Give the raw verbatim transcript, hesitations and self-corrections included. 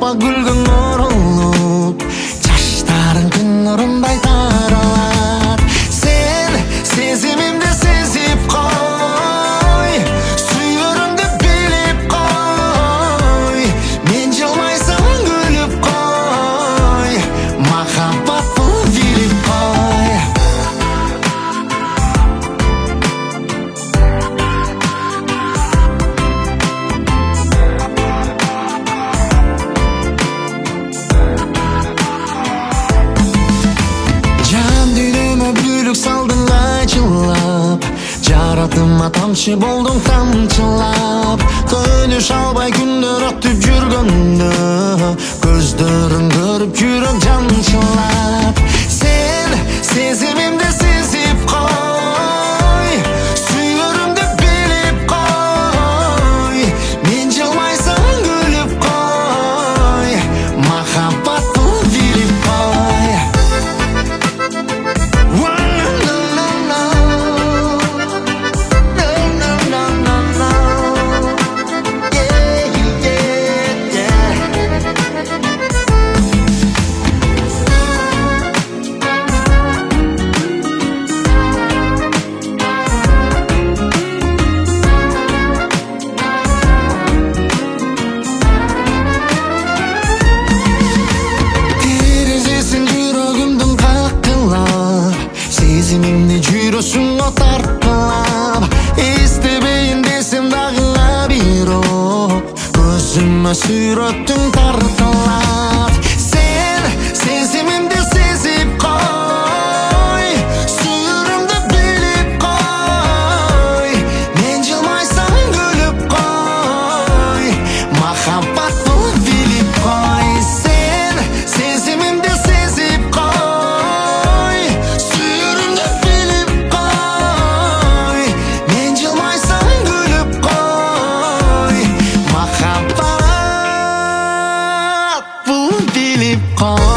аппак гүлгө оролуп, жаштарың күн нурундай таралат. Сен сезимимди сезип кой, сүйөрүмдү билип кой. Мен жылмайсам күлүп кой, махаббат бул билип кой. Салдың ачылап, жаратыма тамчы болдың тамчылап. Көнүш албай күндөр өтүп жүргөндө, көздөрүң көрүп жүрөк жанчылап. Сен сезимимди сезип кой, сүйөрүмдү билип кой. Мен жылмайсам күлүп кой, махаббат бул билип кой. Сезимимди жүрөсүңө тарткылап, эстебейин десем дагы бирок, көзүмө сүрөттүң тартылат. Сен сезимимди сезип кой, сүйөрүмдү билип кой. Мен жылмайсам күлүп кой, махаббат бул билип кой. Сен сезимимди сезип кой, сүйөрүмдү билип кой. Мен жылмайсам күлүп кой, махаббат бул билип кой.